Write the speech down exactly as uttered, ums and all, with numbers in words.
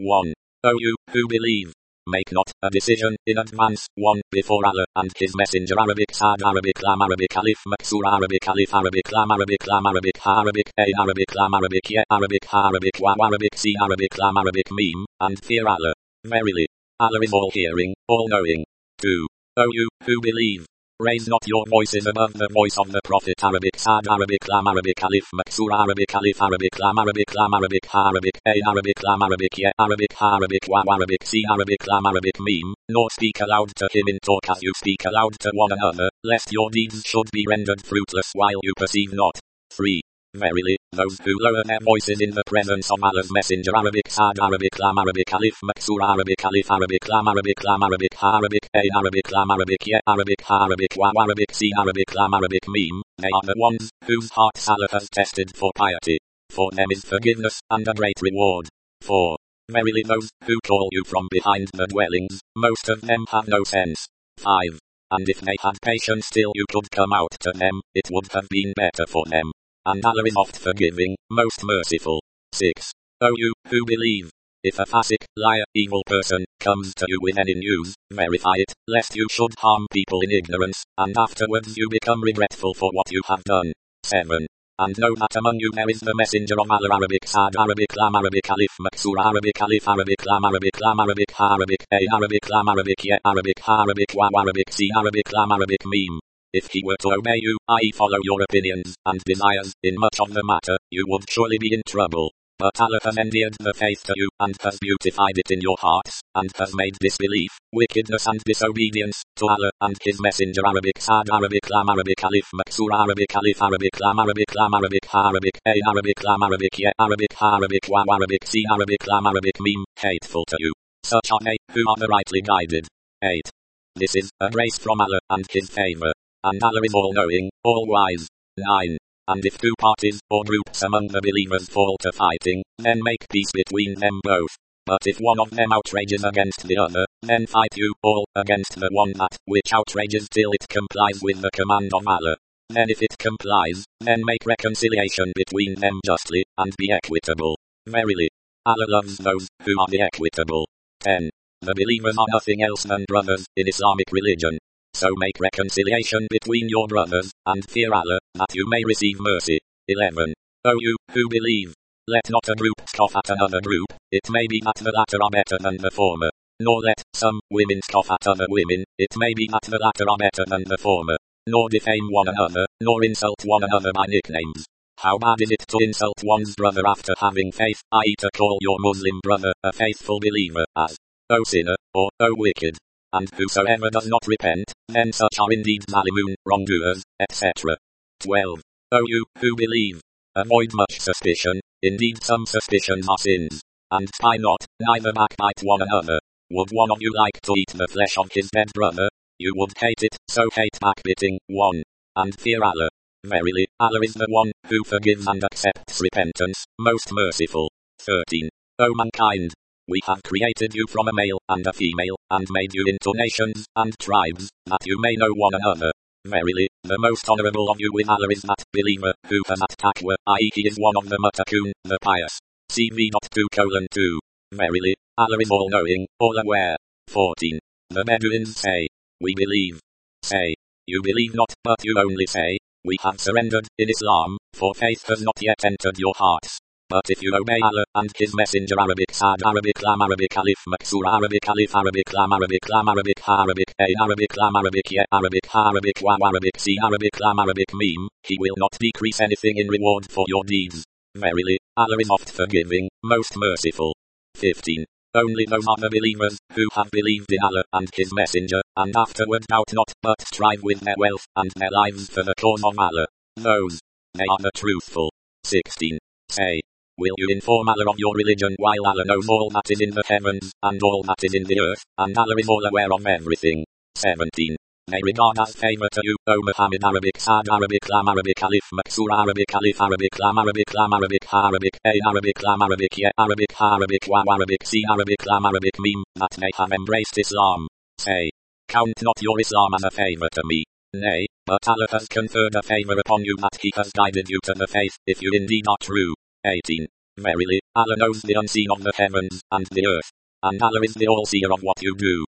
one. O you, who believe. Make not a decision in advance, one, before Allah and His Messenger. Arabic Sad Arabic Lam Arabic Alif Maksur Arabic Alif Arabic Lam Arabic Lam Arabic Ha Arabic A Arabic Lam Arabic Ye Arabic Ha Arabic Wa Arabic C Arabic Lam Arabic Meme, and fear Allah. Verily, Allah is all hearing, all knowing. two. O you, who believe. Raise not your voices above the voice of the Prophet. Arabic Sad Arabic Lam Arabic Alif Maksur Arabic Alif Arabic Lam Arabic Lam Arabic Ha Arabic A Arabic Lam Arabic Ye Arabic Ha Arabic Wa Arabic C Arabic Lam Arabic Meme, nor speak aloud to him in talk as you speak aloud to one another, lest your deeds should be rendered fruitless while you perceive not. three. Verily, those who lower their voices in the presence of Allah's Messenger. Arabic Sad Arabic Lam Arabic Alif Maksur Arabic Alif Arabic Lam Arabic Lam Arabic Ha Arabic A Arabic Lam Arabic Ye Arabic Ha Arabic Wa Arabic C Arabic Lam Arabic Meme, they are the ones whose hearts Allah has tested for piety. For them is forgiveness and a great reward. four. Verily those who call you from behind the dwellings, most of them have no sense. five. And if they had patience till you could come out to them, it would have been better for them. And Allah is oft forgiving, most merciful. six. O you, who believe. If a fasik, liar, evil person, comes to you with any news, verify it, lest you should harm people in ignorance, and afterwards you become regretful for what you have done. seven. And know that among you there is the Messenger of Allah. Arabic Sad Arabic Lam Arabic Alif Maksur Arabic Alif Arabic Lam Arabic Lam Arabic Ha Arabic A Arabic Lam Arabic Ye Arabic Ha Arabic Wa Arabic C Arabic Lam Arabic Meme. If he were to obey you, that is follow your opinions and desires in much of the matter, you would surely be in trouble. But Allah has endeared the faith to you, and has beautified it in your hearts, and has made disbelief, wickedness and disobedience, to Allah and His Messenger. Arabic Sad Arabic Lam Arabic Alif Maksur Arabic Alif Arabic Lam Arabic Lam Arabic Ha Arabic A Arabic Lam Arabic Ye Arabic Ha Arabic Wa Arabic C Arabic Lam Arabic Meme, hateful to you. Such are they, who are the rightly guided. eight. This is a grace from Allah and His favor. And Allah is all-knowing, all-wise. nine. And if two parties, or groups among the believers fall to fighting, then make peace between them both. But if one of them outrages against the other, then fight you all against the one that which outrages till it complies with the command of Allah. Then if it complies, then make reconciliation between them justly, and be equitable. Verily, Allah loves those who are the equitable. ten. The believers are nothing else than brothers in Islamic religion. So make reconciliation between your brothers, and fear Allah, that you may receive mercy. eleven. O you, who believe. Let not a group scoff at another group, it may be that the latter are better than the former. Nor let some women scoff at other women, it may be that the latter are better than the former. Nor defame one another, nor insult one another by nicknames. How bad is it to insult one's brother after having faith, that is to call your Muslim brother a faithful believer, as, O sinner, or, O wicked. And whosoever does not repent, then such are indeed zalimun, wrongdoers, et cetera. twelve. O you, who believe. Avoid much suspicion, indeed some suspicions are sins. And spy not, neither backbite one another. Would one of you like to eat the flesh of his dead brother? You would hate it, so hate backbiting. one. And fear Allah. Verily, Allah is the one, who forgives and accepts repentance, most merciful. thirteen. O mankind. We have created you from a male and a female, and made you into nations and tribes, that you may know one another. Verily, the most honorable of you with Allah is that believer who has at taqwa, that is he is one of the muttaqun, the pious. C V two colon two. Verily, Allah is all-knowing, all-aware. fourteen. The Bedouins say, we believe. Say, you believe not, but you only say, we have surrendered in Islam, for faith has not yet entered your hearts. But if you obey Allah and His Messenger. Arabic Sad Arabic Lam Arabic Alif Maksur Arabic Alif Arabic Lam Arabic Lam Arabic Ha Arabic A Arabic Lam Arabic Ye Arabic Ha Arabic Wa Arabic C Arabic Lam Arabic Meme, He will not decrease anything in reward for your deeds. Verily, Allah is oft forgiving, most merciful. fifteen. Only those are the believers, who have believed in Allah and His Messenger, and afterward doubt not, but strive with their wealth and their lives for the cause of Allah. Those, they are the truthful. sixteen. Say, will you inform Allah of your religion while Allah knows all that is in the heavens, and all that is in the earth, and Allah is all aware of everything. seventeen. They regard as favor to you, O Muhammad. Arabic Sad Arabic Lam Arabic Alif Maksur Arabic Alif Arabic Lam Arabic Lam Arabic Ha Arabic A Arabic Lam Arabic Ye Arabic Ha Arabic Wa Arabic C Arabic Lam Arabic Meme, that they have embraced Islam. Say, count not your Islam as a favor to me. Nay, but Allah has conferred a favor upon you that He has guided you to the faith, if you indeed are true. eighteen. Verily, Allah knows the unseen of the heavens and the earth. And Allah is the all-seer of what you do.